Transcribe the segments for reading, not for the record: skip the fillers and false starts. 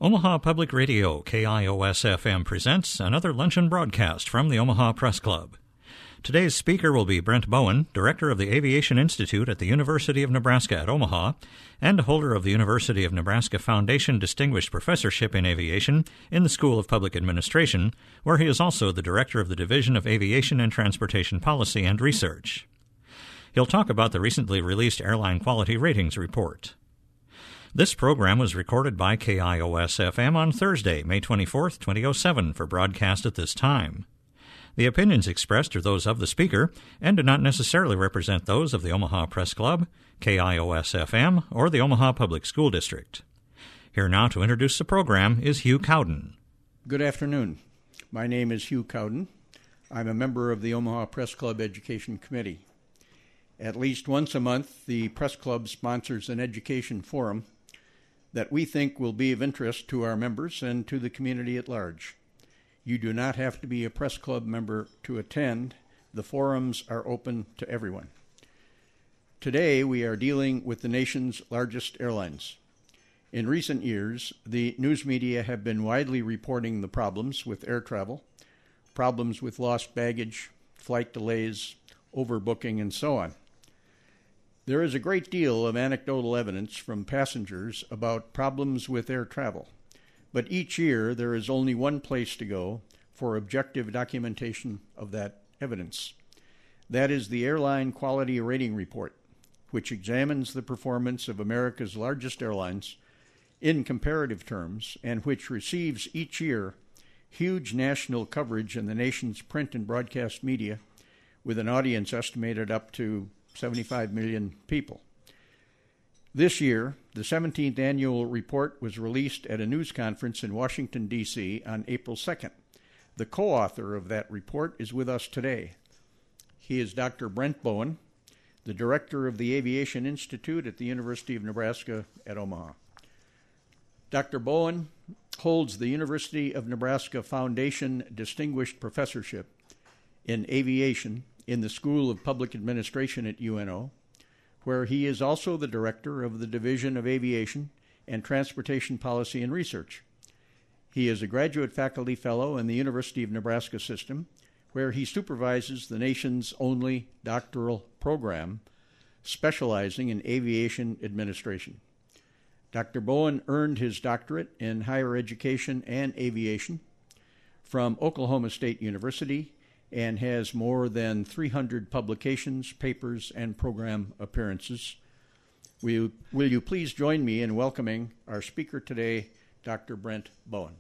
Omaha Public Radio, KIOS-FM, presents another luncheon broadcast from the Omaha Press Club. Today's speaker will be Brent Bowen, Director of the Aviation Institute at the University of Nebraska at Omaha, and holder of the University of Nebraska Foundation Distinguished Professorship in Aviation in the School of Public Administration, where he is also the Director of the Division of Aviation and Transportation Policy and Research. He'll talk about the recently released Airline Quality Ratings Report. This program was recorded by KIOS-FM on Thursday, May 24, 2007, for broadcast at this time. The opinions expressed are those of the speaker and do not necessarily represent those of the Omaha Press Club, KIOS-FM, or the Omaha Public School District. Here now to introduce the program is Hugh Cowden. Good afternoon. My name is Hugh Cowden. I'm a member of the Omaha Press Club Education Committee. At least once a month, the Press Club sponsors an education forum that we think will be of interest to our members and to the community at large. You do not have to be a Press Club member to attend. The forums are open to everyone. Today, we are dealing with the nation's largest airlines. In recent years, the news media have been widely reporting the problems with air travel, problems with lost baggage, flight delays, overbooking, and so on. There is a great deal of anecdotal evidence from passengers about problems with air travel, but each year there is only one place to go for objective documentation of that evidence. That is the Airline Quality Rating Report, which examines the performance of America's largest airlines in comparative terms and which receives each year huge national coverage in the nation's print and broadcast media, with an audience estimated up to 75 million people. This year, the 17th annual report was released at a news conference in Washington, D.C. on April 2nd. The co-author of that report is with us today. He is Dr. Brent Bowen, the Director of the Aviation Institute at the University of Nebraska at Omaha. Dr. Bowen holds the University of Nebraska Foundation Distinguished Professorship in Aviation in the School of Public Administration at UNO, where he is also the director of the Division of Aviation and Transportation Policy and Research. He is a graduate faculty fellow in the University of Nebraska system, where he supervises the nation's only doctoral program specializing in aviation administration. Dr. Bowen earned his doctorate in higher education and aviation from Oklahoma State University and has more than 300 publications, papers, and program appearances. Will you please join me in welcoming our speaker today, Dr. Brent Bowen.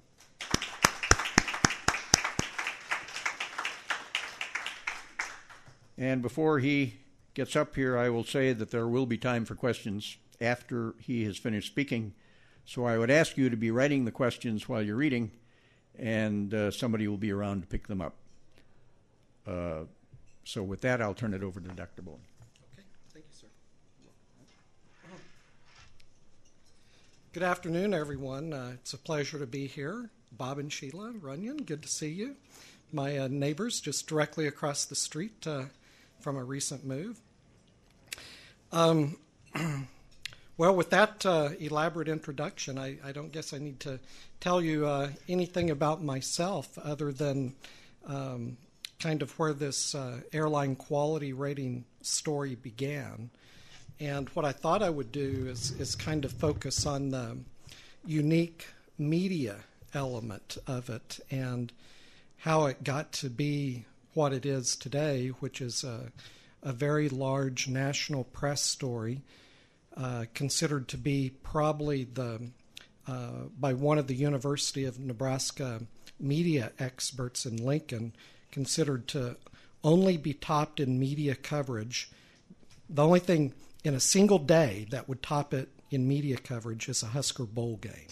And before he gets up here, I will say that there will be time for questions after he has finished speaking. So I would ask you to be writing the questions while you're reading, and somebody will be around to pick them up. So with that, I'll turn it over to Dr. Bowen. Okay, thank you, sir. Good afternoon, everyone. It's a pleasure to be here. Bob and Sheila Runyon, good to see you. My neighbors just directly across the street from a recent move. Well, with that elaborate introduction, I don't guess I need to tell you anything about myself other than kind of where this airline quality rating story began. And what I thought I would do is kind of focus on the unique media element of it and how it got to be what it is today, which is a very large national press story, considered to be probably by one of the University of Nebraska media experts in Lincoln, considered to only be topped in media coverage. The only thing in a single day that would top it in media coverage is a Husker Bowl game,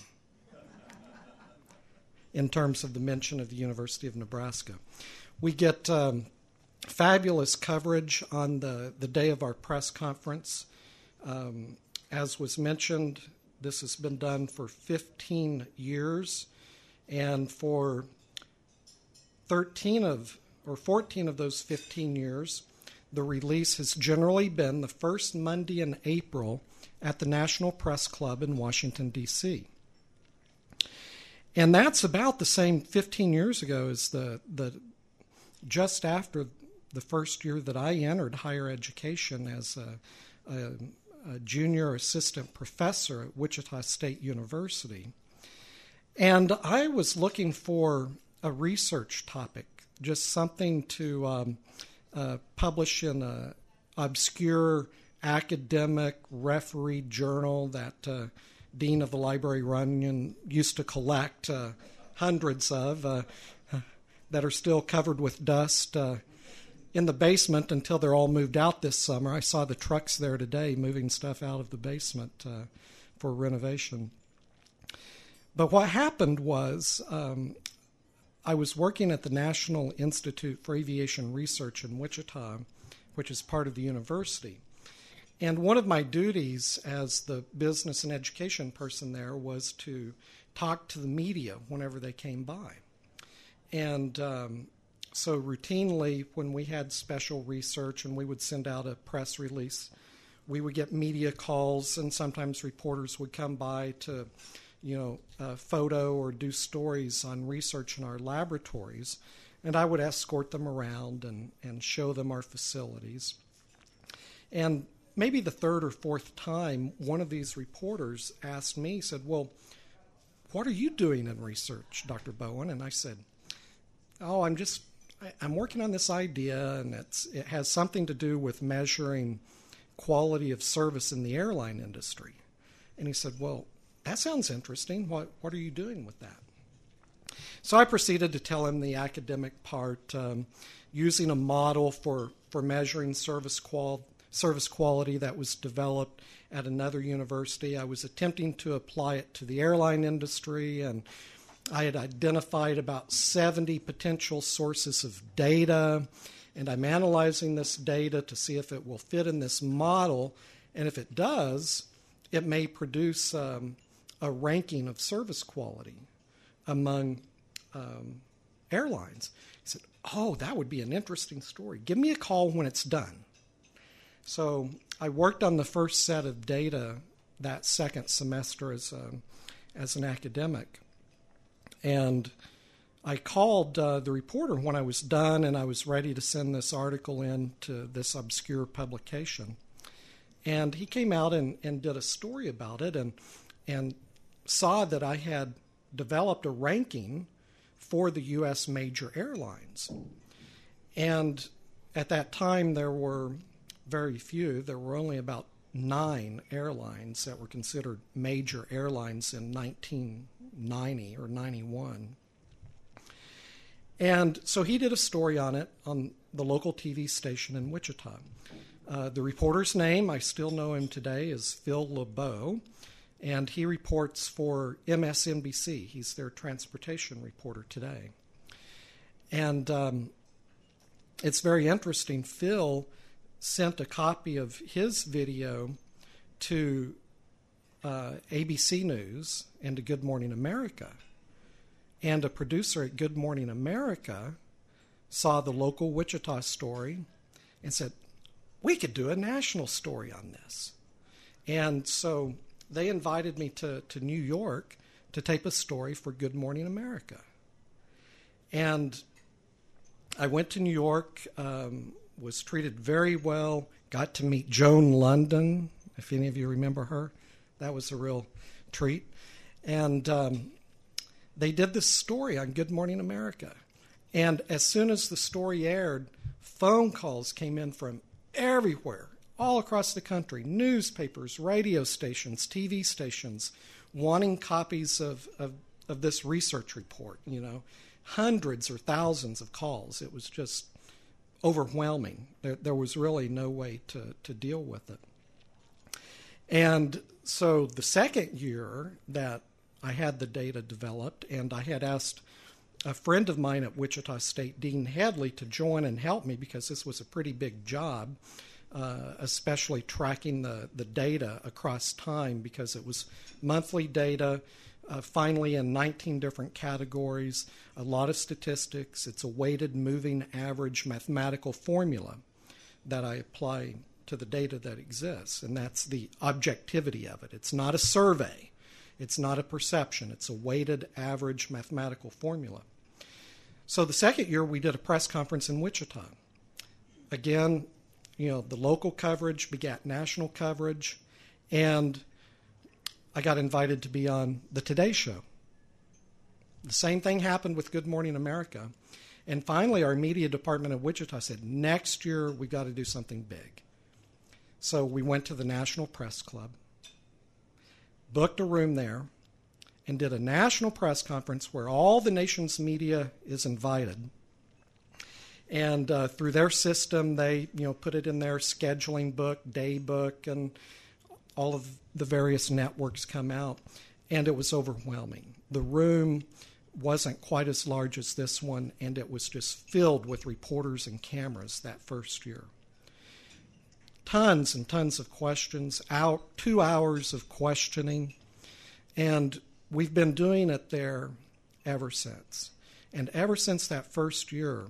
in terms of the mention of the University of Nebraska. We get fabulous coverage on the day of our press conference. As was mentioned, this has been done for 15 years, and for 14 of those 15 years, the release has generally been the first Monday in April at the National Press Club in Washington, D.C. And that's about the same 15 years ago as the just after the first year that I entered higher education as a junior assistant professor at Wichita State University. And I was looking for a research topic, just something to publish in an obscure academic refereed journal that Dean of the Library Runyon used to collect hundreds of that are still covered with dust in the basement until they're all moved out this summer. I saw the trucks there today moving stuff out of the basement for renovation. But what happened was I was working at the National Institute for Aviation Research in Wichita, which is part of the university. And one of my duties as the business and education person there was to talk to the media whenever they came by. And so routinely, when we had special research and we would send out a press release, we would get media calls, and sometimes reporters would come by to, photo or do stories on research in our laboratories. And I would escort them around and show them our facilities. And maybe the third or fourth time, one of these reporters asked me, said, "Well, what are you doing in research, Dr. Bowen?" And I said, "Oh, I'm working on this idea, and it has something to do with measuring quality of service in the airline industry." And he said, "Well, that sounds interesting. What are you doing with that?" So I proceeded to tell him the academic part, using a model for measuring service quality that was developed at another university. I was attempting to apply it to the airline industry, and I had identified about 70 potential sources of data, and I'm analyzing this data to see if it will fit in this model, and if it does, it may produce a ranking of service quality among airlines. He said, "Oh, that would be an interesting story. Give me a call when it's done." So I worked on the first set of data that second semester as an academic. And I called the reporter when I was done, and I was ready to send this article in to this obscure publication. And he came out and did a story about it and saw that I had developed a ranking for the U.S. major airlines. And at that time, there were very few. There were only about 9 airlines that were considered major airlines in 1990 or 91. And so he did a story on it on the local TV station in Wichita. The reporter's name, I still know him today, is Phil LeBeau, and he reports for MSNBC. He's their transportation reporter today. And it's very interesting. Phil sent a copy of his video to ABC News and to Good Morning America. And a producer at Good Morning America saw the local Wichita story and said, "We could do a national story on this." And so they invited me to New York to tape a story for Good Morning America. And I went to New York, was treated very well, got to meet Joan London, if any of you remember her. That was a real treat. And they did this story on Good Morning America. And as soon as the story aired, phone calls came in from everywhere, all across the country, newspapers, radio stations, TV stations, wanting copies of this research report, hundreds or thousands of calls. It was just overwhelming. There was really no way to deal with it. And so the second year that I had the data developed, and I had asked a friend of mine at Wichita State, Dean Headley, to join and help me because this was a pretty big job, especially tracking the data across time because it was monthly data, finally in 19 different categories, a lot of statistics. It's a weighted moving average mathematical formula that I apply to the data that exists, and that's the objectivity of it. It's not a survey. It's not a perception. It's a weighted average mathematical formula. So the second year, we did a press conference in Wichita. Again, the local coverage begat national coverage, and I got invited to be on the Today Show. The same thing happened with Good Morning America. And finally, our media department at Wichita said, next year, we've got to do something big. So we went to the National Press Club, booked a room there, and did a national press conference where all the nation's media is invited. And through their system, they put it in their scheduling book, day book, and all of the various networks come out. And it was overwhelming. The room wasn't quite as large as this one, and it was just filled with reporters and cameras that first year. Tons and tons of questions, 2 hours of questioning, and we've been doing it there ever since. And ever since that first year,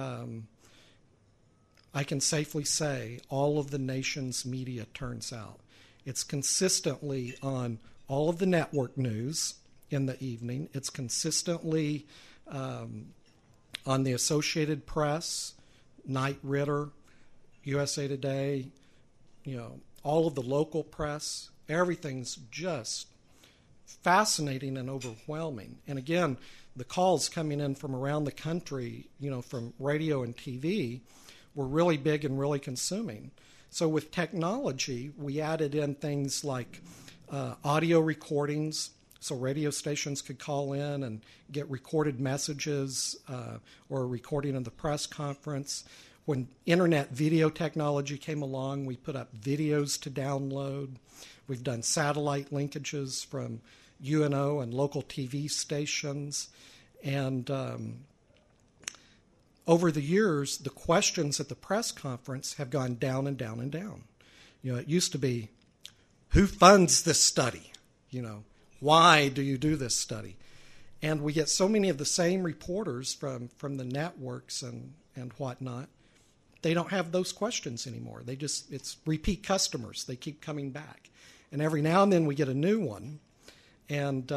I can safely say all of the nation's media turns out. It's consistently on all of the network news in the evening. It's consistently on the Associated Press, Knight Ridder, USA Today, all of the local press. Everything's just fascinating and overwhelming. And again, the calls coming in from around the country, from radio and TV, were really big and really consuming. So with technology, we added in things like audio recordings, so radio stations could call in and get recorded messages or a recording of the press conference. When internet video technology came along, we put up videos to download. We've done satellite linkages from UNO and local TV stations. And over the years, the questions at the press conference have gone down and down and down. It used to be, who funds this study? Why do you do this study? And we get so many of the same reporters from the networks and whatnot. They don't have those questions anymore. It's repeat customers. They keep coming back. And every now and then we get a new one. And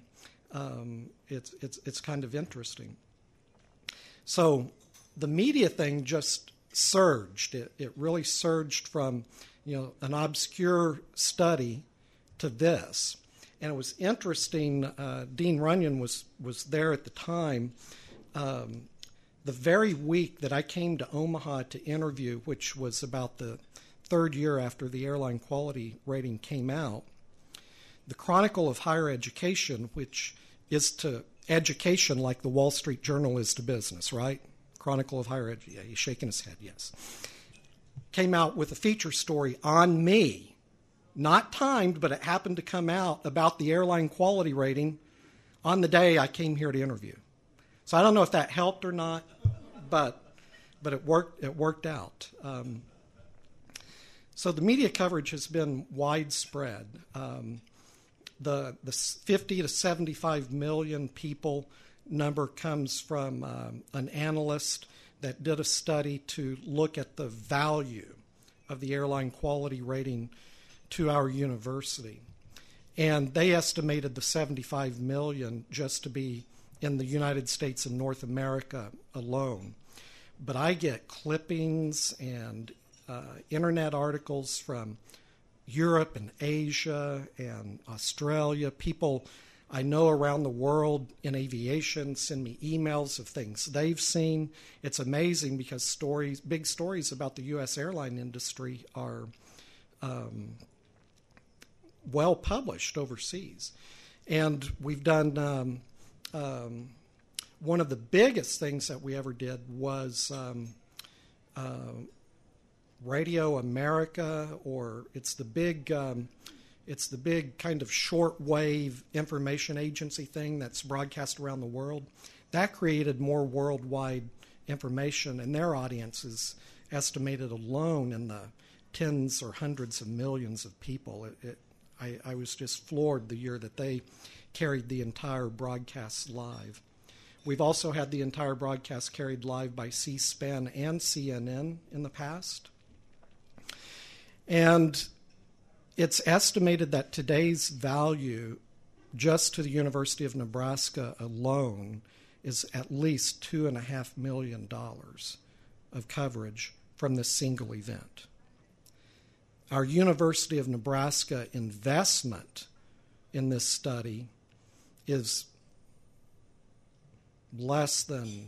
it's kind of interesting. So the media thing just surged. It really surged from an obscure study to this. And it was interesting. Dean Runyon was there at the time. The very week that I came to Omaha to interview, which was about the third year after the airline quality rating came out, the Chronicle of Higher Education, which is to education like the Wall Street Journal is to business, right? Chronicle of Higher Education. Yeah, he's shaking his head, yes. Came out with a feature story on me. Not timed, but it happened to come out about the airline quality rating on the day I came here to interview. So I don't know if that helped or not, but it worked out. So the media coverage has been widespread. The 50 to 75 million people number comes from an analyst that did a study to look at the value of the airline quality rating to our university. And they estimated the 75 million just to be in the United States and North America alone. But I get clippings and internet articles from Europe and Asia and Australia. People I know around the world in aviation send me emails of things they've seen. It's amazing because big stories about the U.S. airline industry are well published overseas. And we've done one of the biggest things that we ever did was Radio America, or it's the big kind of shortwave information agency thing that's broadcast around the world. That created more worldwide information, and their audience is estimated alone in the tens or hundreds of millions of people. I was just floored the year that they carried the entire broadcast live. We've also had the entire broadcast carried live by C-SPAN and CNN in the past. And it's estimated that today's value just to the University of Nebraska alone is at least $2.5 million of coverage from this single event. Our University of Nebraska investment in this study is less than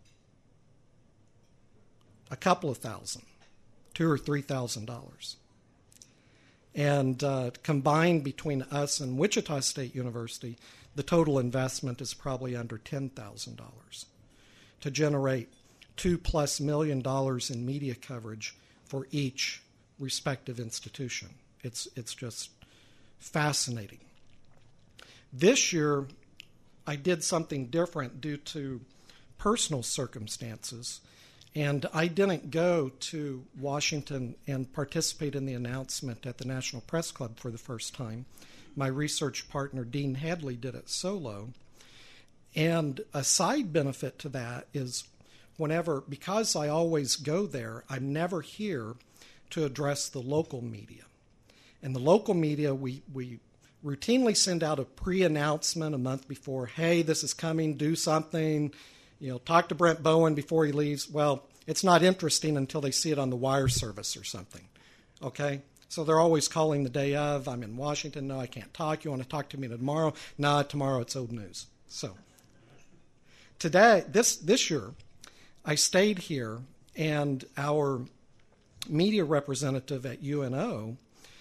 a couple of thousand, $2,000 or $3,000. And combined between us and Wichita State University, the total investment is probably under $10,000 to generate $2+ million in media coverage for each respective institution. It's just fascinating. This year, I did something different due to personal circumstances, and I didn't go to Washington and participate in the announcement at the National Press Club for the first time. My research partner, Dean Hadley, did it solo. And a side benefit to that is because I always go there, I'm never here to address the local media. And the local media, we routinely send out a pre-announcement a month before, hey, this is coming, do something, talk to Brent Bowen before he leaves. Well, it's not interesting until they see it on the wire service or something, okay? So they're always calling the day of, I'm in Washington, no, I can't talk, you want to talk to me tomorrow? No, tomorrow it's old news. So today, this year, I stayed here, and our media representative at UNO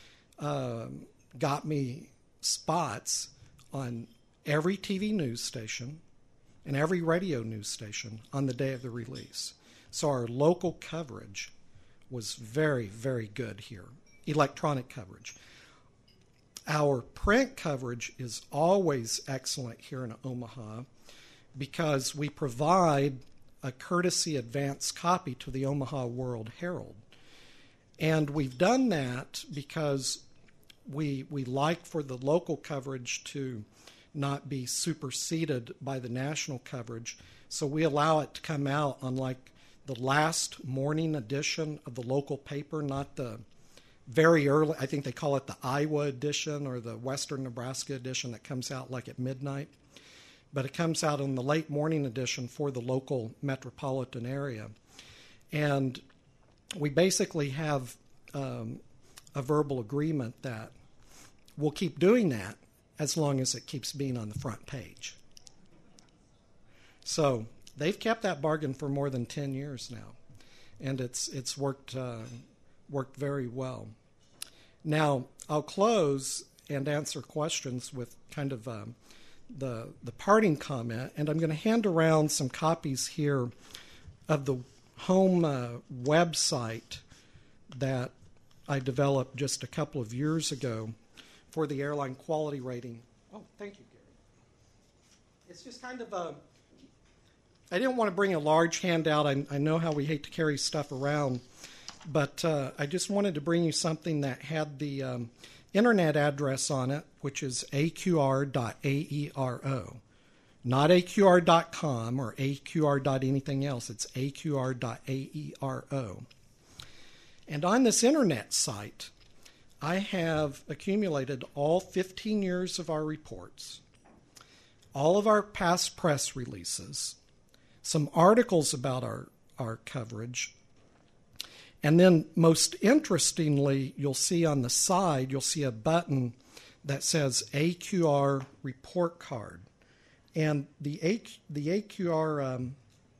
got me spots on every TV news station and every radio news station on the day of the release. So our local coverage was very, very good here, electronic coverage. Our print coverage is always excellent here in Omaha because we provide a courtesy advance copy to the Omaha World Herald. And we've done that because we like for the local coverage to not be superseded by the national coverage. So we allow it to come out on like the last morning edition of the local paper, not the very early, I think they call it the Iowa edition or the Western Nebraska edition that comes out like at midnight. But it comes out in the late morning edition for the local metropolitan area. And we basically have a verbal agreement that we'll keep doing that as long as it keeps being on the front page. So they've kept that bargain for more than 10 years now, and it's worked very well. Now, I'll close and answer questions with kind of the parting comment, and I'm going to hand around some copies here of the home website that I developed just a couple of years ago for the airline quality rating. Oh, thank you, Gary. It's just kind of I didn't want to bring a large handout. I know how we hate to carry stuff around, but I just wanted to bring you something that had the internet address on it, which is aqr.aero. Not aqr.com or aqr.anything else. It's aqr.aero. And on this internet site, I have accumulated all 15 years of our reports, all of our past press releases, some articles about our coverage, and then most interestingly, you'll see on the side, you'll see a button that says AQR report card. And the AQR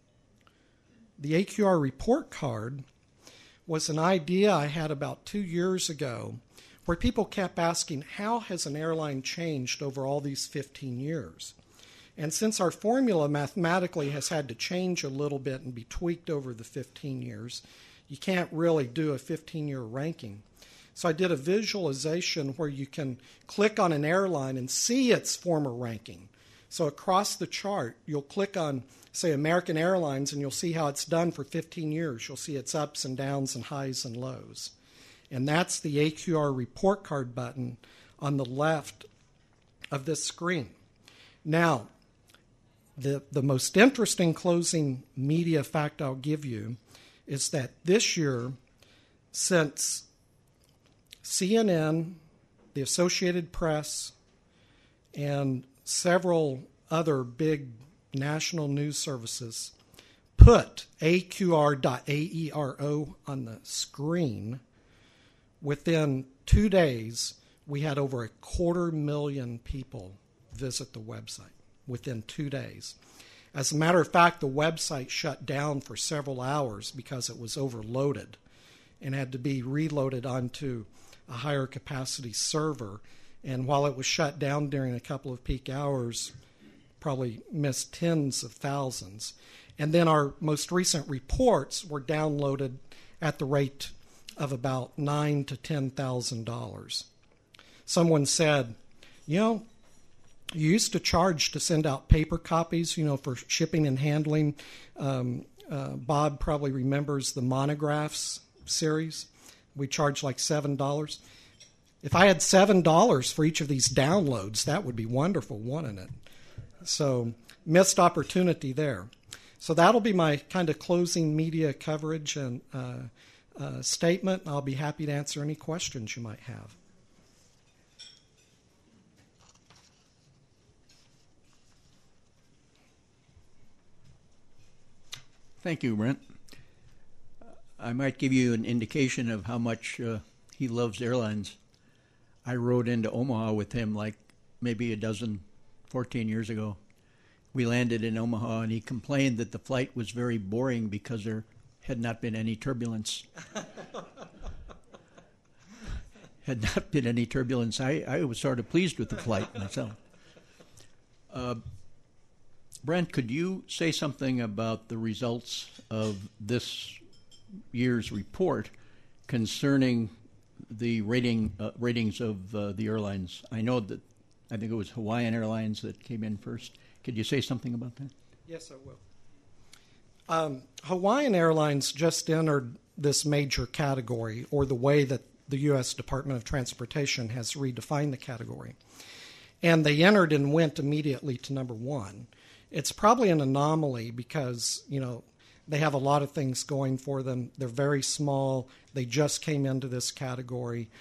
report card was an idea I had about 2 years ago where people kept asking, how has an airline changed over all these 15 years? And since our formula mathematically has had to change a little bit and be tweaked over the 15 years, you can't really do a 15-year ranking. So I did a visualization where you can click on an airline and see its former ranking. So across the chart, you'll click on, say, American Airlines, and you'll see how it's done for 15 years. You'll see its ups and downs and highs and lows. And that's the AQR report card button on the left of this screen. Now, the most interesting closing media fact I'll give you is that this year, since CNN, the Associated Press, and several other big national news services put AQR.AERO on the screen, within 2 days, we had over 250,000 people visit the website within 2 days. As a matter of fact, the website shut down for several hours because it was overloaded and had to be reloaded onto a higher capacity server. And while it was shut down during a couple of peak hours, probably missed tens of thousands. And then our most recent reports were downloaded at the rate of about $9,000 to $10,000. Someone said, you used to charge to send out paper copies, for shipping and handling. Bob probably remembers the Monographs series. We charged like $7. If I had $7 for each of these downloads, that would be wonderful, wouldn't it? So, missed opportunity there. So that'll be my kind of closing media coverage and statement. I'll be happy to answer any questions you might have. Thank you, Brent. I might give you an indication of how much he loves airlines. I rode into Omaha with him like maybe 14 years ago. We landed in Omaha, and he complained that the flight was very boring because there had not been any turbulence. Had not been any turbulence. I was sort of pleased with the flight myself. Brent, could you say something about the results of this year's report concerning the ratings of the airlines? I think it was Hawaiian Airlines that came in first. Could you say something about that? Yes, I will. Hawaiian Airlines just entered this major category, or the way that the U.S. Department of Transportation has redefined the category. And they entered and went immediately to number one. It's probably an anomaly because, they have a lot of things going for them. They're very small. They just came into this category.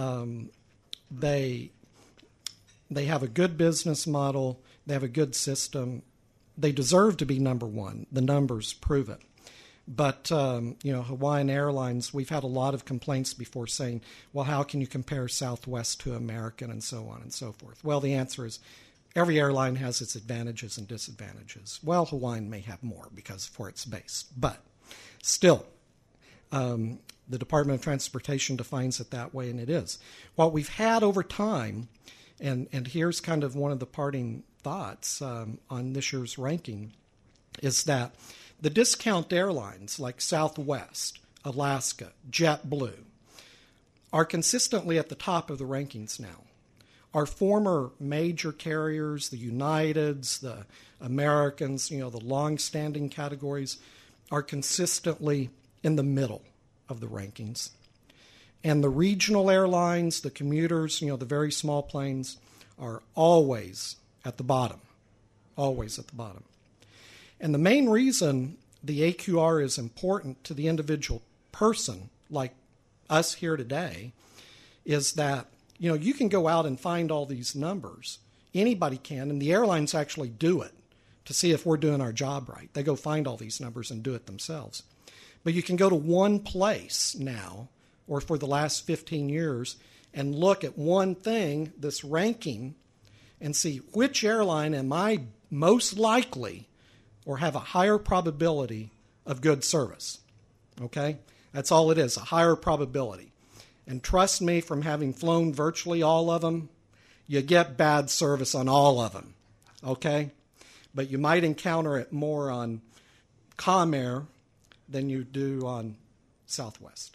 They have a good business model. They have a good system. They deserve to be number one. The numbers prove it. But, Hawaiian Airlines, we've had a lot of complaints before saying, well, how can you compare Southwest to American and so on and so forth? Well, the answer is every airline has its advantages and disadvantages. Well, Hawaiian may have more because of where it's based. But still, the Department of Transportation defines it that way, and it is. What we've had over time, and here's kind of one of the parting thoughts on this year's ranking, is that the discount airlines like Southwest, Alaska, JetBlue are consistently at the top of the rankings now. Our former major carriers, the Uniteds, the Americans, the long-standing categories, are consistently in the middle of the rankings. And the regional airlines, the commuters, the very small planes, are always at the bottom. Always at the bottom. And the main reason the AQR is important to the individual person, like us here today, is that, you can go out and find all these numbers. Anybody can, and the airlines actually do it to see if we're doing our job right. They go find all these numbers and do it themselves. But you can go to one place now, or for the last 15 years, and look at one thing, this ranking, and see which airline am I most likely or have a higher probability of good service. Okay? That's all it is, a higher probability. And trust me, from having flown virtually all of them, you get bad service on all of them. Okay? But you might encounter it more on Comair than you do on Southwest.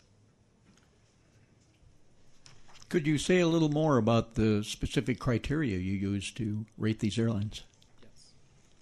Could you say a little more about the specific criteria you use to rate these airlines? Yes.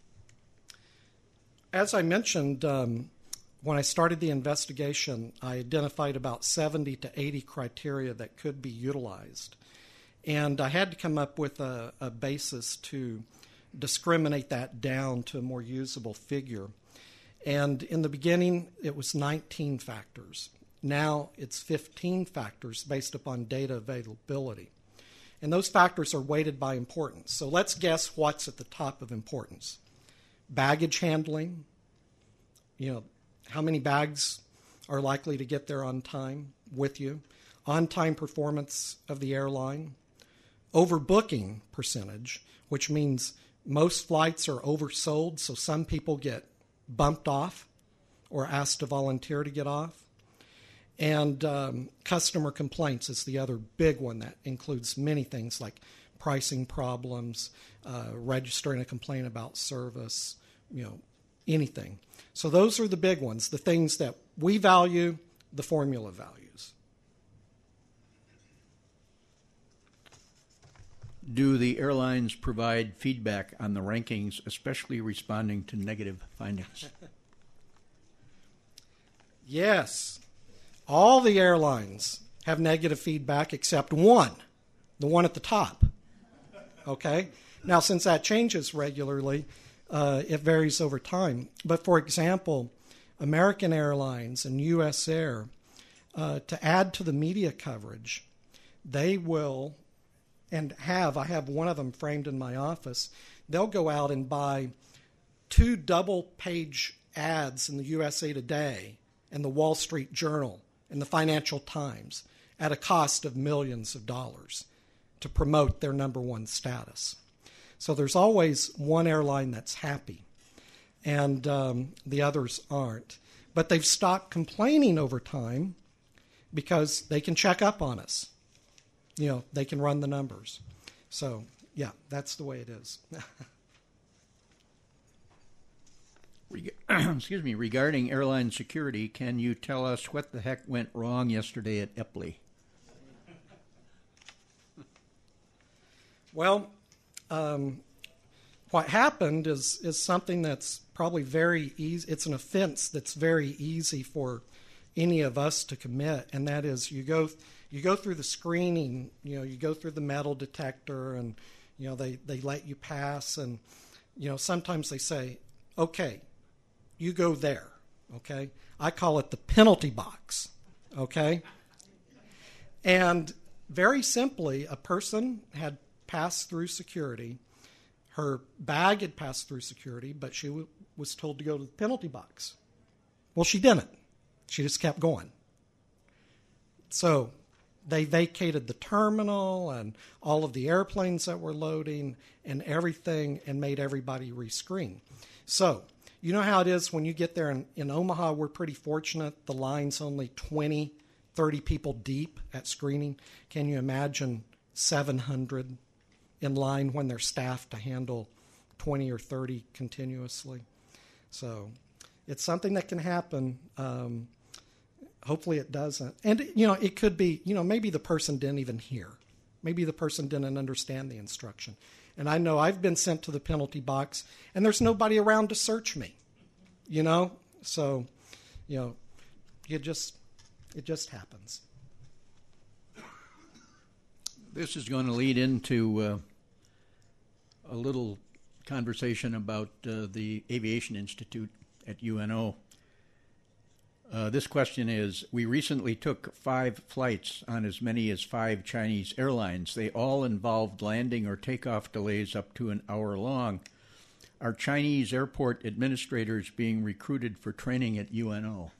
As I mentioned, when I started the investigation, I identified about 70 to 80 criteria that could be utilized. And I had to come up with a basis to discriminate that down to a more usable figure. And in the beginning, it was 19 factors. Now it's 15 factors based upon data availability. And those factors are weighted by importance. So let's guess what's at the top of importance. Baggage handling. How many bags are likely to get there on time with you. On-time performance of the airline. Overbooking percentage, which means most flights are oversold, so some people get bumped off or asked to volunteer to get off. And customer complaints is the other big one that includes many things like pricing problems, registering a complaint about service, anything. So those are the big ones, the things that we value, the formula values. Do the airlines provide feedback on the rankings, especially responding to negative findings? Yes. All the airlines have negative feedback except one, the one at the top. Okay? Now, since that changes regularly, it varies over time. But for example, American Airlines and U.S. Air, to add to the media coverage, they will, and I have one of them framed in my office, they'll go out and buy 2 double-page ads in the USA Today and the Wall Street Journal and the Financial Times at a cost of millions of dollars to promote their number one status. So there's always one airline that's happy, and the others aren't. But they've stopped complaining over time because they can check up on us. They can run the numbers. So, yeah, that's the way it is. Excuse me. Regarding airline security, can you tell us what the heck went wrong yesterday at Epley? Well, what happened is something that's probably very easy. It's an offense that's very easy for any of us to commit, and that is you go through the screening. You go through the metal detector, and they let you pass, and sometimes they say, okay, you go there. Okay, I call it the penalty box. Okay, and very simply, a person had passed through security. Her bag had passed through security, but she was told to go to the penalty box. Well, she didn't. She just kept going. So they vacated the terminal and all of the airplanes that were loading and everything and made everybody rescreen. So you know how it is when you get there in Omaha, we're pretty fortunate. The line's only 20, 30 people deep at screening. Can you imagine 700 in line when they're staffed to handle 20 or 30 continuously? So it's something that can happen. Hopefully it doesn't. And, it could be, maybe the person didn't even hear. Maybe the person didn't understand the instruction. And I know I've been sent to the penalty box, and there's nobody around to search me, So, it just happens. This is going to lead into a little conversation about the Aviation Institute at UNO. This question is, we recently took 5 flights on as many as 5 Chinese airlines. They all involved landing or takeoff delays up to an hour long. Are Chinese airport administrators being recruited for training at UNO?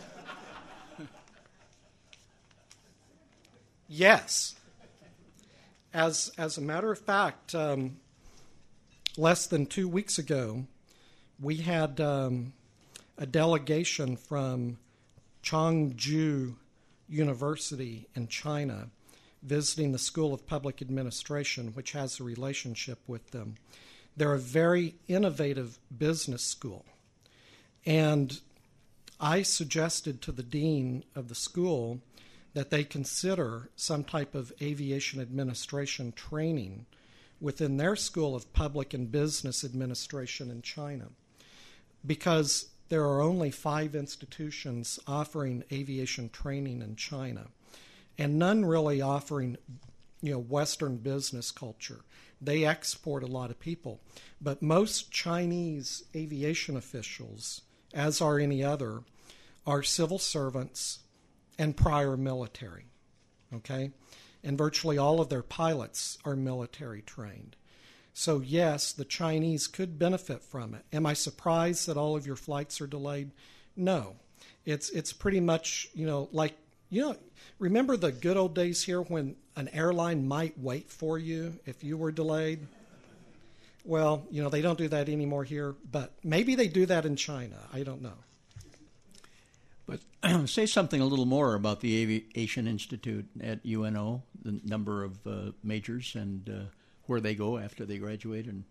Yes. As a matter of fact, less than 2 weeks ago, we had a delegation from Chongju University in China visiting the School of Public Administration, which has a relationship with them. They're a very innovative business school. And I suggested to the dean of the school that they consider some type of aviation administration training within their School of Public and Business Administration in China, because there are only 5 institutions offering aviation training in China, and none really offering, Western business culture. They export a lot of people, but most Chinese aviation officials, as are any other, are civil servants and prior military, okay? and virtually all of their pilots are military trained. So yes, the Chinese could benefit from it. Am I surprised that all of your flights are delayed? No. It's pretty much, remember the good old days here when an airline might wait for you if you were delayed? Well, they don't do that anymore here, but maybe they do that in China. I don't know. But say something a little more about the Aviation Institute at UNO, the number of majors and where they go after they graduate, and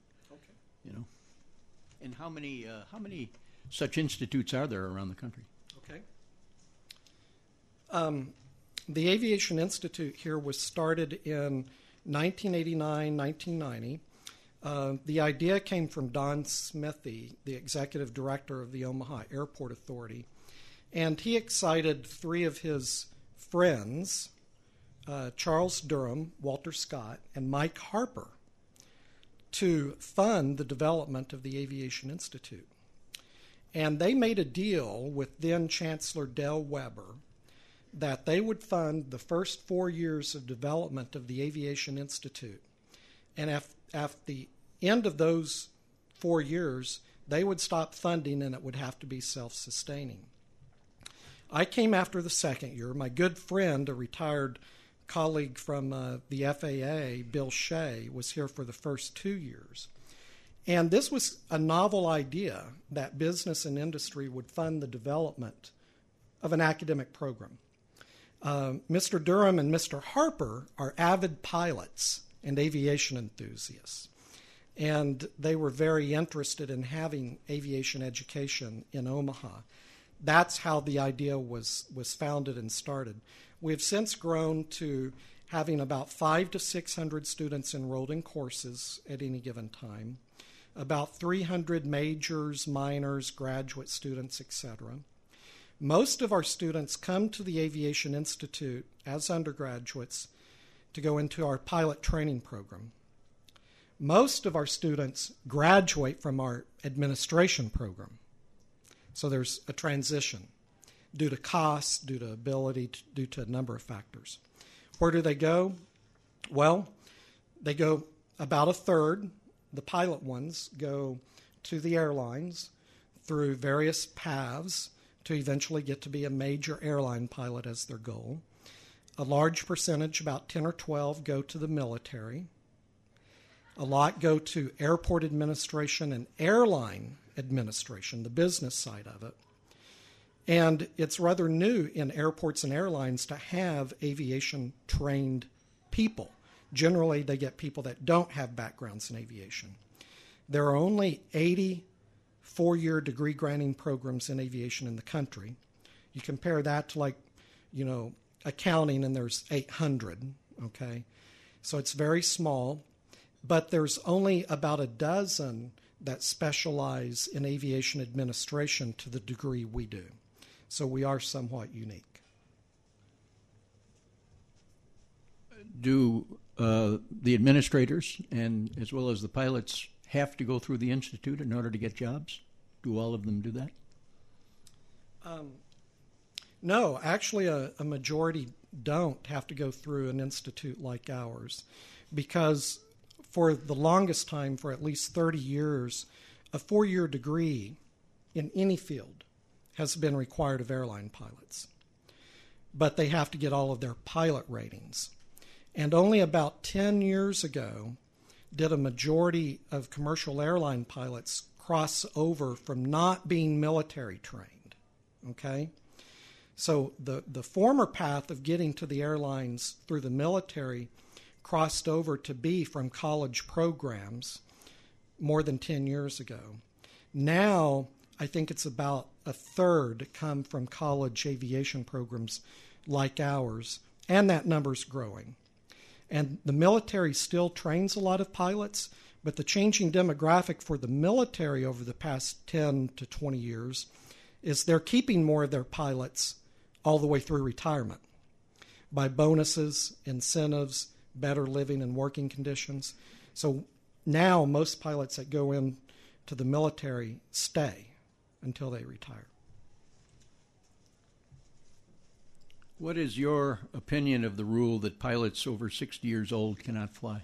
and how many such institutes are there around the country? Okay. The Aviation Institute here was started in 1989, 1990. The idea came from Don Smithy, the executive director of the Omaha Airport Authority, and he excited three of his friends, Charles Durham, Walter Scott, and Mike Harper, to fund the development of the Aviation Institute. And they made a deal with then Chancellor Dale Weber that they would fund the first 4 years of development of the Aviation Institute. And at the end of those 4 years, they would stop funding and it would have to be self-sustaining. I came after the second year. My good friend, a retired colleague from the FAA, Bill Shea, was here for the first 2 years. And this was a novel idea that business and industry would fund the development of an academic program. Mr. Durham and Mr. Harper are avid pilots and aviation enthusiasts. And they were very interested in having aviation education in Omaha. That's how the idea was founded and started. We have since grown to having about 500 to 600 students enrolled in courses at any given time, about 300 majors, minors, graduate students, etc. Most of our students come to the Aviation Institute as undergraduates to go into our pilot training program. Most of our students graduate from our administration program. So there's a transition due to cost, due to ability, due to a number of factors. Where do they go? Well, they go about a third. The pilot ones go to the airlines through various paths to eventually get to be a major airline pilot as their goal. A large percentage, about 10 or 12, go to the military. A lot go to airport administration and airline administration, the business side of it. And it's rather new in airports and airlines to have aviation-trained people. Generally, they get people that don't have backgrounds in aviation. There are only 80 four-year degree-granting programs in aviation in the country. You compare that to accounting, and there's 800, okay? So it's very small, but there's only about a dozen that specialize in aviation administration to the degree we do. So we are somewhat unique. Do the administrators and as well as the pilots have to go through the institute in order to get jobs? Do all of them do that? No, actually a majority don't have to go through an institute like ours, because for the longest time, for at least 30 years, a 4-year degree in any field has been required of airline pilots. But they have to get all of their pilot ratings. And only about 10 years ago did a majority of commercial airline pilots cross over from not being military trained, okay? So the former path of getting to the airlines through the military crossed over to be from college programs more than 10 years ago. Now, I think it's about a third come from college aviation programs like ours, and that number's growing. And the military still trains a lot of pilots, but the changing demographic for the military over the past 10 to 20 years is they're keeping more of their pilots all the way through retirement by bonuses, incentives, better living and working conditions. So now most pilots that go in to the military stay until they retire. What is your opinion of the rule that pilots over 60 years old cannot fly?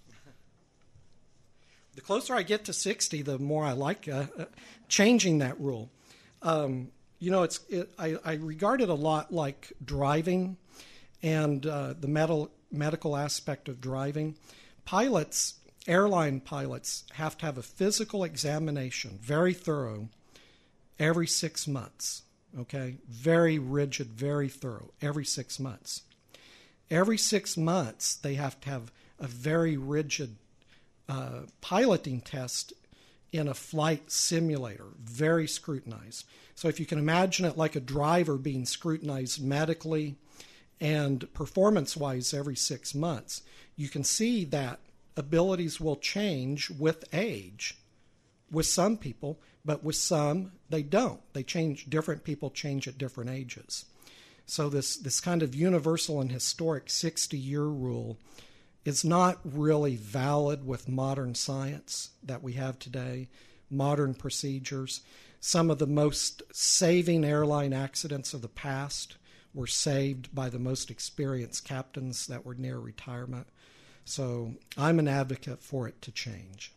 The closer I get to 60, the more I like changing that rule. I regard it a lot like driving and the medical aspect of driving. Airline pilots have to have a physical examination, very thorough, every 6 months. Okay? Very rigid, very thorough, every 6 months. Every 6 months, they have to have a very rigid piloting test in a flight simulator, very scrutinized. So if you can imagine it like a driver being scrutinized medically and performance-wise every 6 months, you can see that abilities will change with age with some people, but with some they don't. They change. Different people change at different ages. So this kind of universal and historic 60-year rule is not really valid with modern science that we have today, modern procedures. Some of the most saving airline accidents of the past were saved by the most experienced captains that were near retirement. So I'm an advocate for it to change.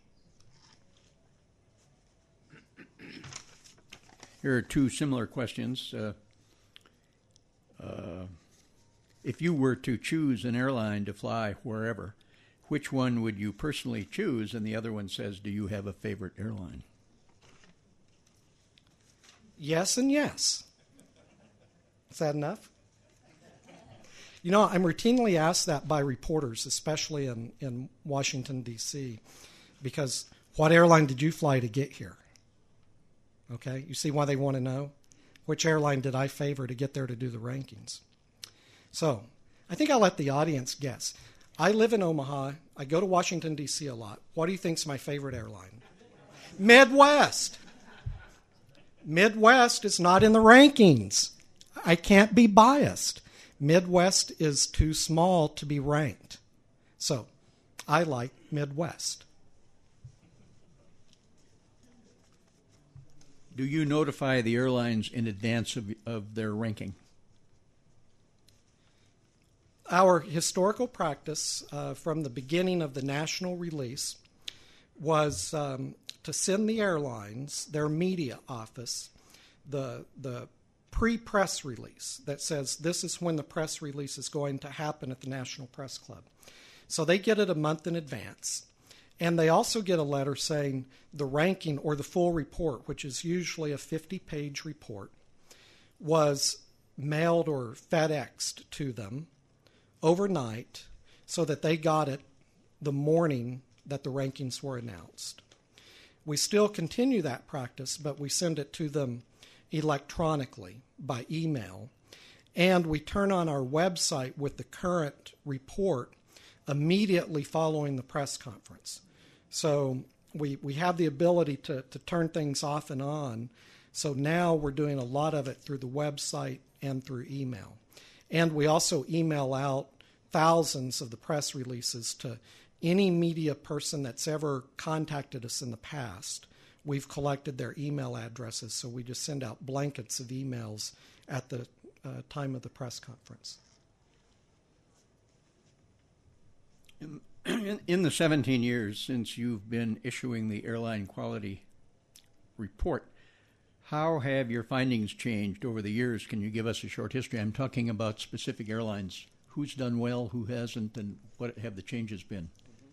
Here are two similar questions. If you were to choose an airline to fly wherever, which one would you personally choose? And the other one says, do you have a favorite airline? Yes and yes. Is that enough? You know, I'm routinely asked that by reporters, especially in Washington, D.C., because what airline did you fly to get here? Okay, you see why they want to know? Which airline did I favor to get there to do the rankings? So, I think I'll let the audience guess. I live in Omaha. I go to Washington, D.C. a lot. What do you think's my favorite airline? Midwest. Midwest is not in the rankings. I can't be biased. Midwest is too small to be ranked. So, I like Midwest. Do you notify the airlines in advance of their ranking? Our historical practice from the beginning of the national release was to send the airlines, their media office, the pre-press release that says this is when the press release is going to happen at the National Press Club. So they get it a month in advance. And they also get a letter saying the ranking or the full report, which is usually a 50-page report, was mailed or FedExed to them overnight so that they got it the morning that the rankings were announced. We still continue that practice, but we send it to them electronically by email, and we turn on our website with the current report immediately following the press conference. So we have the ability to turn things off and on. So now we're doing a lot of it through the website and through email. And we also email out thousands of the press releases to any media person that's ever contacted us in the past. We've collected their email addresses, so we just send out blankets of emails at the time of the press conference. In the 17 years since you've been issuing the airline quality report, how have your findings changed over the years? Can you give us a short history? I'm talking about specific airlines. Who's done well, who hasn't, and what have the changes been?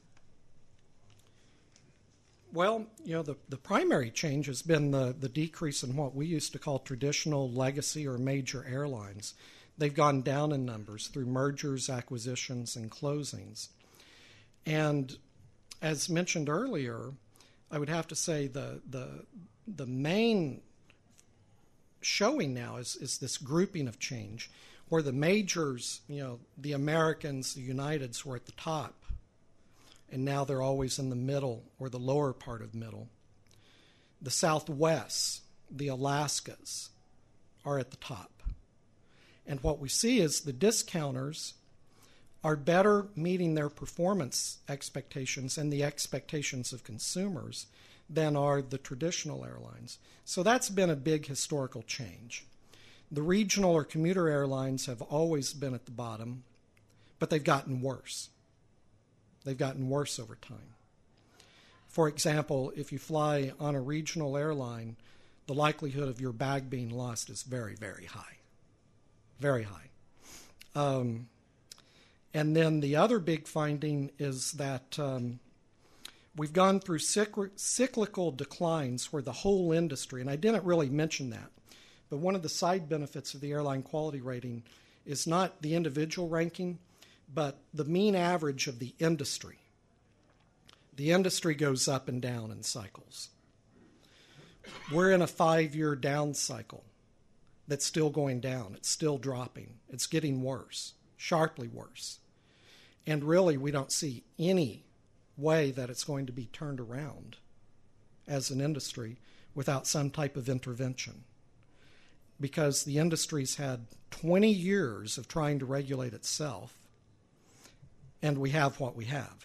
Well, you know, the primary change has been the decrease in what we used to call traditional legacy or major airlines. They've gone down in numbers through mergers, acquisitions, and closings. And as mentioned earlier, I would have to say the main showing now is this grouping of change, where the majors, you know, the Americans, the Uniteds were at the top, and now they're always in the middle or the lower part of middle. The Southwests, the Alaskas, are at the top. And what we see is the discounters are better meeting their performance expectations and the expectations of consumers than are the traditional airlines. So that's been a big historical change. The regional or commuter airlines have always been at the bottom, but they've gotten worse. They've gotten worse over time. For example, if you fly on a regional airline, the likelihood of your bag being lost is very, very high. Very high. And then the other big finding is that we've gone through cyclical declines where the whole industry, and I didn't really mention that, but one of the side benefits of the airline quality rating is not the individual ranking, but the mean average of the industry. The industry goes up and down in cycles. We're in a 5-year down cycle that's still going down. It's still dropping. It's getting worse, sharply worse. And really, we don't see any way that it's going to be turned around as an industry without some type of intervention. Because the industry's had 20 years of trying to regulate itself, and we have what we have.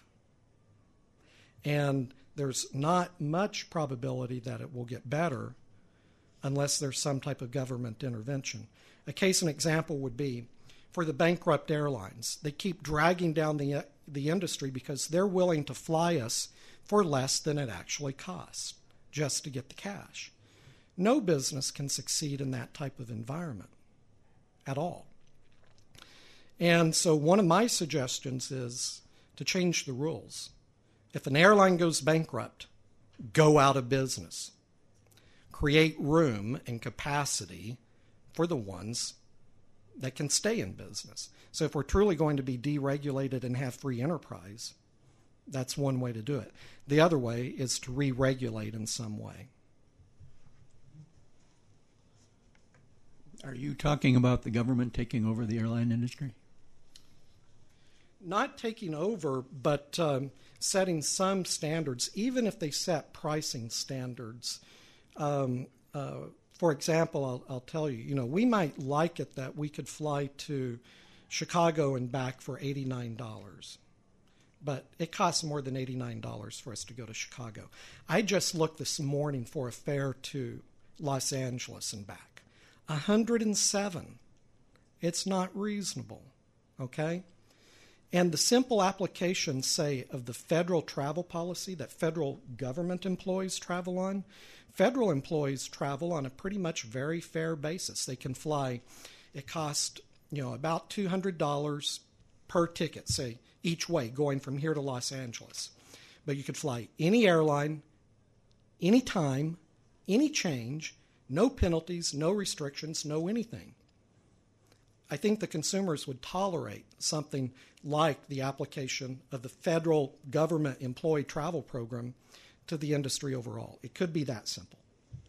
And there's not much probability that it will get better unless there's some type of government intervention. A case and example would be for the bankrupt airlines. They keep dragging down the industry because they're willing to fly us for less than it actually costs just to get the cash. No business can succeed in that type of environment at all. And so one of my suggestions is to change the rules. If an airline goes bankrupt, go out of business. Create room and capacity for the ones that can stay in business. So if we're truly going to be deregulated and have free enterprise, that's one way to do it. The other way is to re-regulate in some way. Are you talking about the government taking over the airline industry? Not taking over, but setting some standards, even if they set pricing standards. For example, I'll tell you, we might like it that we could fly to Chicago and back for $89, but it costs more than $89 for us to go to Chicago. I just looked this morning for a fare to Los Angeles and back. $107. It's not reasonable, okay? And the simple application, say, of the federal travel policy that federal government employees travel on, federal employees travel on a pretty much very fair basis. They can fly, it costs, about $200 per ticket, say, each way, going from here to Los Angeles. But you could fly any airline, any time, any change, no penalties, no restrictions, no anything. I think the consumers would tolerate something like the application of the federal government employee travel program to the industry overall. It could be that simple.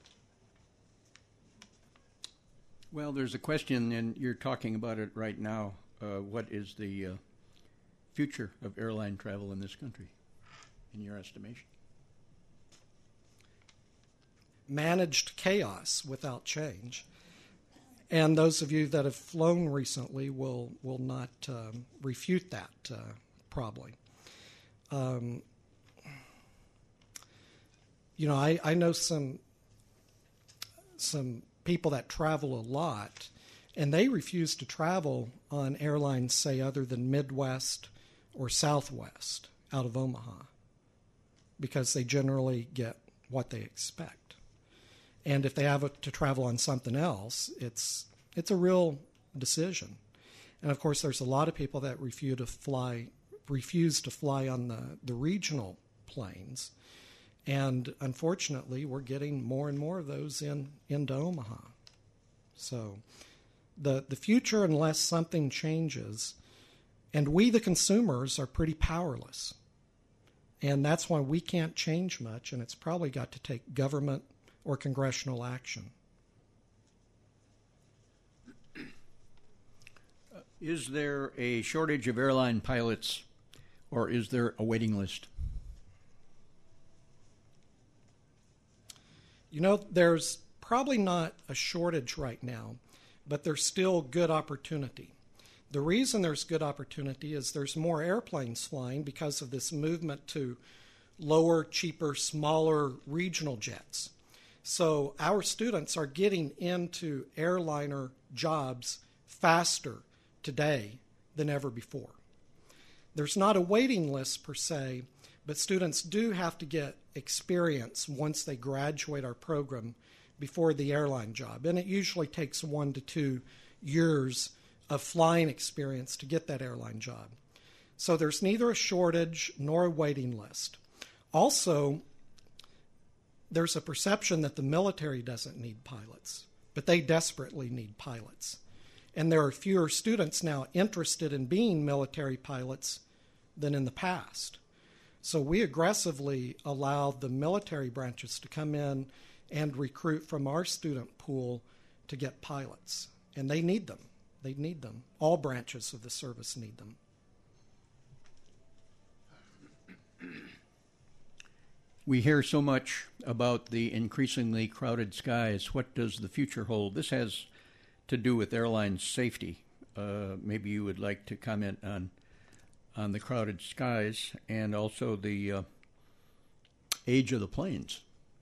Well, there's a question, and you're talking about it right now. What is the future of airline travel in this country, in your estimation? Managed chaos without change. And those of you that have flown recently will not refute that probably. I know some people that travel a lot, and they refuse to travel on airlines, say, other than Midwest or Southwest out of Omaha, because they generally get what they expect. And if they have to travel on something else, it's a real decision. And of course, there's a lot of people that refuse to fly on the regional planes. And unfortunately, we're getting more and more of those into Omaha. So the future, unless something changes, and we, the consumers, are pretty powerless. And that's why we can't change much, and it's probably got to take government or congressional action. Is there a shortage of airline pilots, or is there a waiting list? There's probably not a shortage right now, but there's still good opportunity. The reason there's good opportunity is there's more airplanes flying because of this movement to lower, cheaper, smaller regional jets. So our students are getting into airliner jobs faster today than ever before. There's not a waiting list per se, but students do have to get experience once they graduate our program before the airline job. And it usually takes 1 to 2 years of flying experience to get that airline job. So there's neither a shortage nor a waiting list. Also, there's a perception that the military doesn't need pilots, but they desperately need pilots. And there are fewer students now interested in being military pilots than in the past. So we aggressively allowed the military branches to come in and recruit from our student pool to get pilots. And they need them. They need them. All branches of the service need them. We hear so much about the increasingly crowded skies. What does the future hold? This has to do with airline safety. Maybe you would like to comment on the crowded skies and also the age of the planes.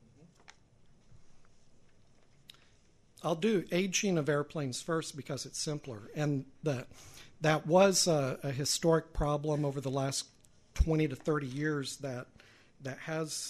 I'll do aging of airplanes first because it's simpler. And that was a historic problem over the last 20 to 30 years that has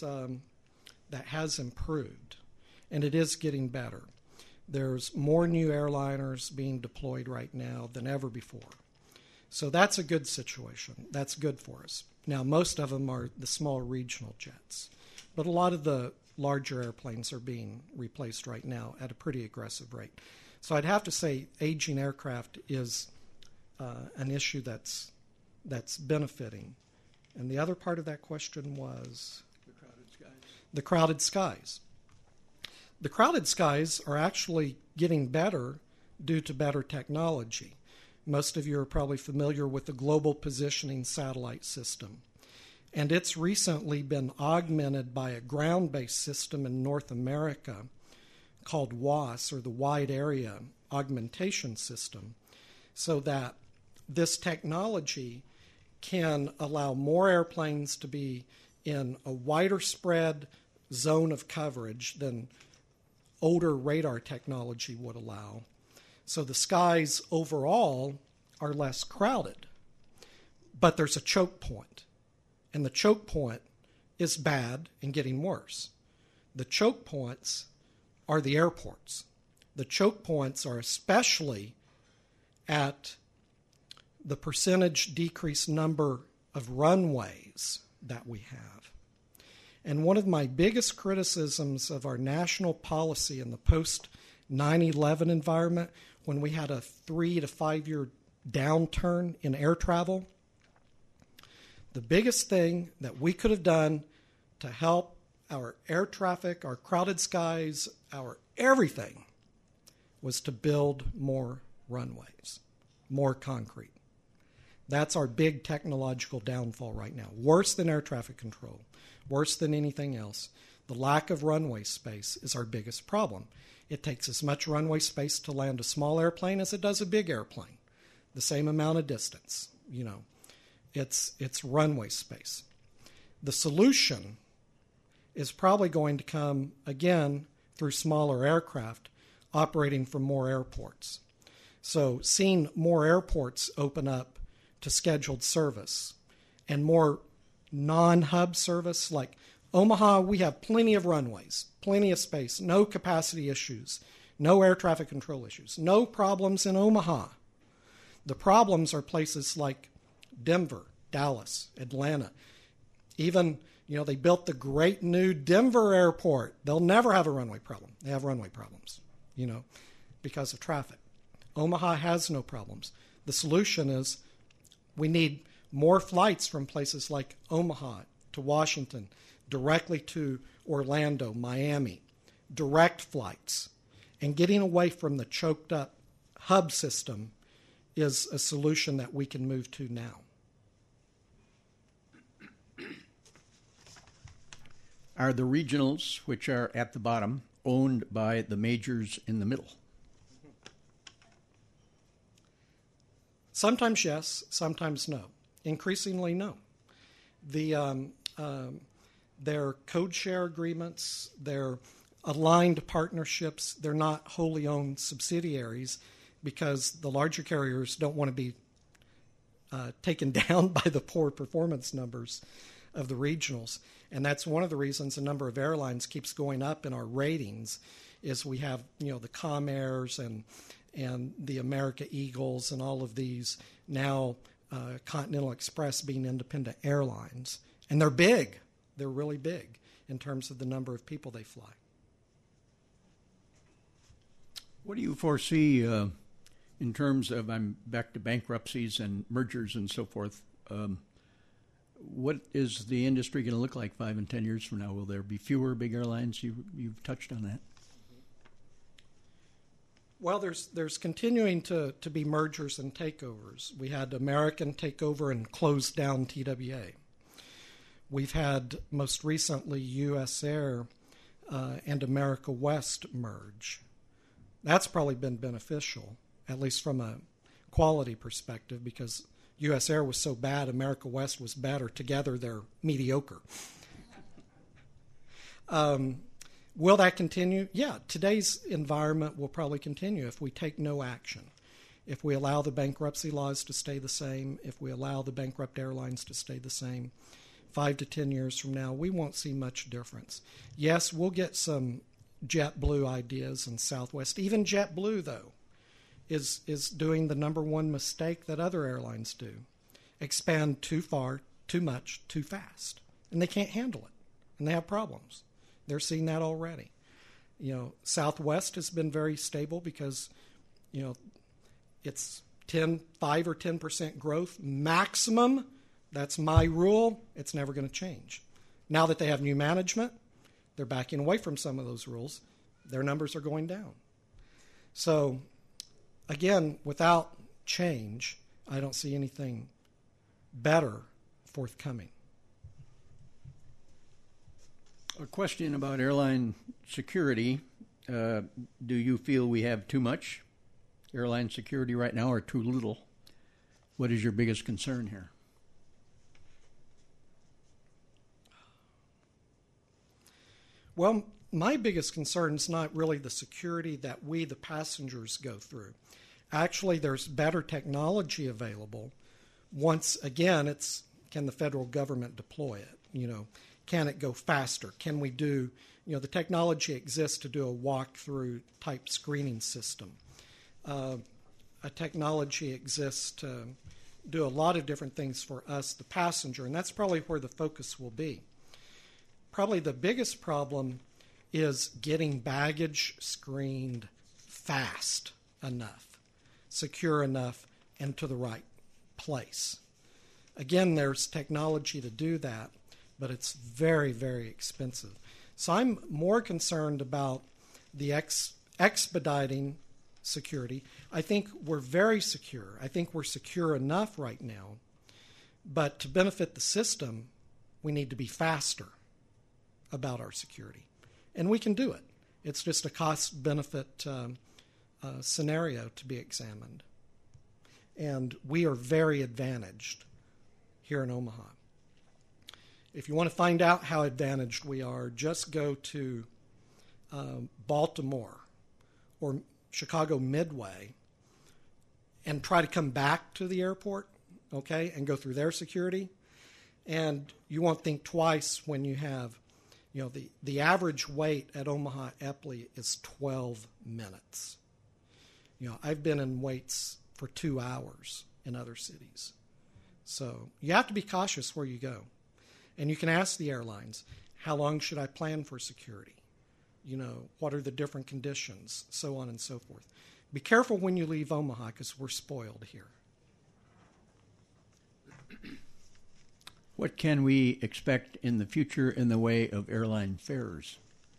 improved, and it is getting better. There's more new airliners being deployed right now than ever before. So that's a good situation. That's good for us. Now, most of them are the small regional jets, but a lot of the larger airplanes are being replaced right now at a pretty aggressive rate. So I'd have to say aging aircraft is an issue that's benefiting. And the other part of that question was? The crowded skies. The crowded skies. The crowded skies are actually getting better due to better technology. Most of you are probably familiar with the Global Positioning Satellite System. And it's recently been augmented by a ground-based system in North America called WAAS, or the Wide Area Augmentation System, so that this technology can allow more airplanes to be in a wider spread zone of coverage than older radar technology would allow. So the skies overall are less crowded. But there's a choke point. And the choke point is bad and getting worse. The choke points are the airports. The choke points are especially at the percentage decreased number of runways that we have. And one of my biggest criticisms of our national policy in the post-9/11 environment, when we had a 3 to 5 year downturn in air travel, the biggest thing that we could have done to help our air traffic, our crowded skies, our everything, was to build more runways, more concrete. That's our big technological downfall right now. Worse than air traffic control, worse than anything else. The lack of runway space is our biggest problem. It takes as much runway space to land a small airplane as it does a big airplane. The same amount of distance, It's runway space. The solution is probably going to come, again, through smaller aircraft operating from more airports. So seeing more airports open up to scheduled service and more non-hub service, like Omaha, we have plenty of runways, plenty of space, no capacity issues, no air traffic control issues, no problems in Omaha. The problems are places like Denver, Dallas, Atlanta. Even, they built the great new Denver airport. They'll never have a runway problem. They have runway problems, because of traffic. Omaha has no problems. The solution is we need more flights from places like Omaha to Washington, directly to Orlando, Miami, direct flights. And getting away from the choked up hub system is a solution that we can move to now. Are the regionals, which are at the bottom, owned by the majors in the middle? Sometimes yes, sometimes no. Increasingly no. Their code share agreements, their aligned partnerships. They're not wholly owned subsidiaries because the larger carriers don't want to be taken down by the poor performance numbers of the regionals. And that's one of the reasons the number of airlines keeps going up in our ratings is we have, the Comairs and the America Eagles and all of these now Continental Express being independent airlines. And they're big. They're really big in terms of the number of people they fly. What do you foresee in terms of, I'm back to bankruptcies and mergers and so forth, what is the industry going to look like 5 and 10 years from now? Will there be fewer big airlines? You've touched on that. Well, there's continuing to be mergers and takeovers. We had American take over and close down TWA. We've had most recently US Air and America West merge. That's probably been beneficial, at least from a quality perspective, because US Air was so bad, America West was better. Together, they're mediocre. Will that continue? Yeah, today's environment will probably continue if we take no action. If we allow the bankruptcy laws to stay the same, if we allow the bankrupt airlines to stay the same, 5 to 10 years from now, we won't see much difference. Yes, we'll get some JetBlue ideas and Southwest. Even JetBlue, though, is doing the number one mistake that other airlines do. Expand too far, too much, too fast. And they can't handle it. And they have problems. They're seeing that already. Southwest has been very stable because, it's 5 or 10% growth maximum. That's my rule. It's never going to change. Now that they have new management, they're backing away from some of those rules. Their numbers are going down. So, again, without change, I don't see anything better forthcoming. A question about airline security. Do you feel we have too much airline security right now or too little? What is your biggest concern here? Well, my biggest concern is not really the security that we, the passengers, go through. Actually, there's better technology available. Once again, it's can the federal government deploy it? Can it go faster? Can we do, the technology exists to do a walk-through type screening system. A technology exists to do a lot of different things for us, the passenger, and that's probably where the focus will be. Probably the biggest problem is getting baggage screened fast enough, secure enough, and to the right place. Again, there's technology to do that, but it's very, very expensive. So I'm more concerned about the expediting security. I think we're very secure. I think we're secure enough right now, but to benefit the system, we need to be faster about our security. And we can do it. It's just a cost-benefit scenario to be examined. And we are very advantaged here in Omaha. If you want to find out how advantaged we are, just go to Baltimore or Chicago Midway and try to come back to the airport, okay, and go through their security. And you won't think twice when you have, the average wait at Omaha Epley is 12 minutes. I've been in waits for 2 hours in other cities. So you have to be cautious where you go. And you can ask the airlines, how long should I plan for security? What are the different conditions, so on and so forth. Be careful when you leave Omaha because we're spoiled here. What can we expect in the future in the way of airline fares?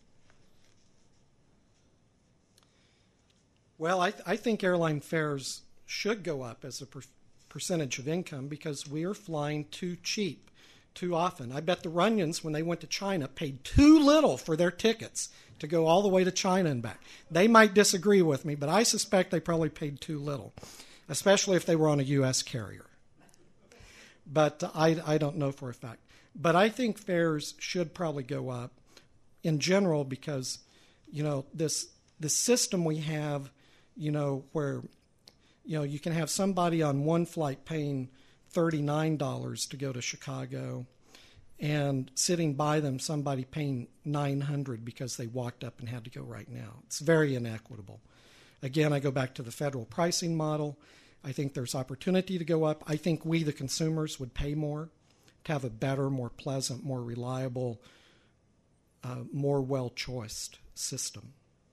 Well, I think airline fares should go up as a percentage of income because we are flying too cheap too often. I bet the Runyons, when they went to China, paid too little for their tickets to go all the way to China and back. They might disagree with me, but I suspect they probably paid too little, especially if they were on a U.S. carrier. But I don't know for a fact. But I think fares should probably go up in general because this system we have, where, you can have somebody on one flight paying $39 to go to Chicago, and sitting by them, somebody paying $900 because they walked up and had to go right now. It's very inequitable. Again, I go back to the federal pricing model. I think there's opportunity to go up. I think we, the consumers, would pay more to have a better, more pleasant, more reliable, more well-choiced system.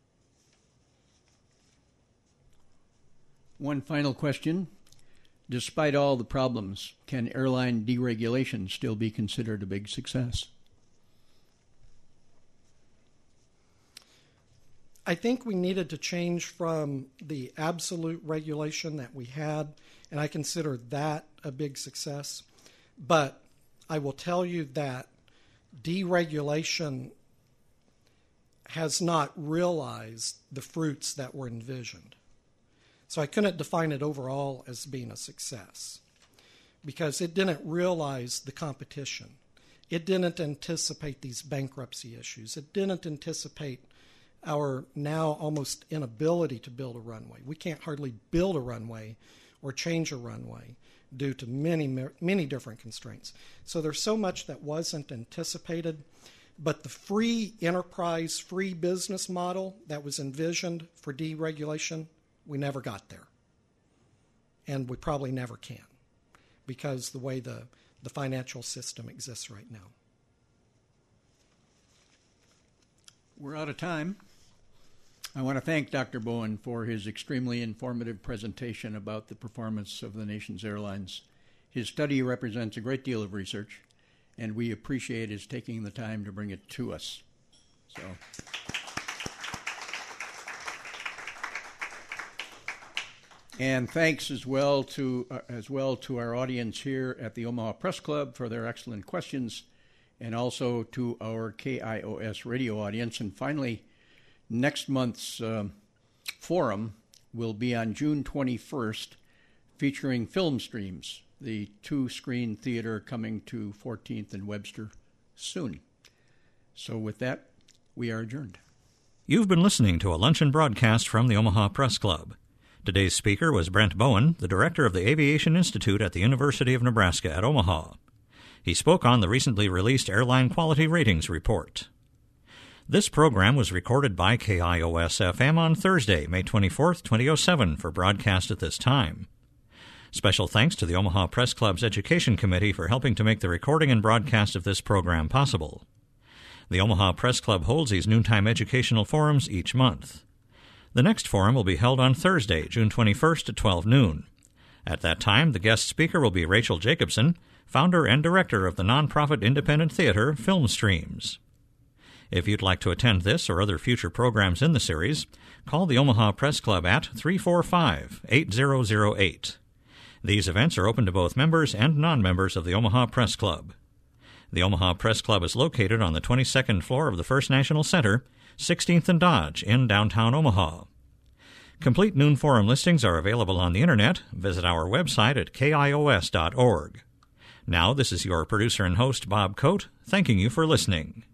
One final question. Despite all the problems, can airline deregulation still be considered a big success? I think we needed to change from the absolute regulation that we had, and I consider that a big success. But I will tell you that deregulation has not realized the fruits that were envisioned. So I couldn't define it overall as being a success because it didn't realize the competition. It didn't anticipate these bankruptcy issues. It didn't anticipate our now almost inability to build a runway. We can't hardly build a runway or change a runway due to many different constraints. So there's so much that wasn't anticipated, but the free enterprise, free business model that was envisioned for deregulation, we never got there. And we probably never can because the way the financial system exists right now. We're out of time. I want to thank Dr. Bowen for his extremely informative presentation about the performance of the nation's airlines. His study represents a great deal of research, and we appreciate his taking the time to bring it to us. And thanks as well to our audience here at the Omaha Press Club for their excellent questions, and also to our KIOS radio audience. And finally, next month's forum will be on June 21st, featuring Film Streams, the 2-screen theater coming to 14th and Webster soon. So with that, we are adjourned. You've been listening to a luncheon broadcast from the Omaha Press Club. Today's speaker was Brent Bowen, the director of the Aviation Institute at the University of Nebraska at Omaha. He spoke on the recently released Airline Quality Ratings Report. This program was recorded by KIOS-FM on Thursday, May 24, 2007, for broadcast at this time. Special thanks to the Omaha Press Club's Education Committee for helping to make the recording and broadcast of this program possible. The Omaha Press Club holds these noontime educational forums each month. The next forum will be held on Thursday, June 21st at 12 noon. At that time, the guest speaker will be Rachel Jacobson, founder and director of the nonprofit independent theater Film Streams. If you'd like to attend this or other future programs in the series, call the Omaha Press Club at 345-8008. These events are open to both members and non-members of the Omaha Press Club. The Omaha Press Club is located on the 22nd floor of the First National Center, 16th and Dodge in downtown Omaha. Complete noon forum listings are available on the Internet. Visit our website at kios.org. Now, this is your producer and host, Bob Coate, thanking you for listening.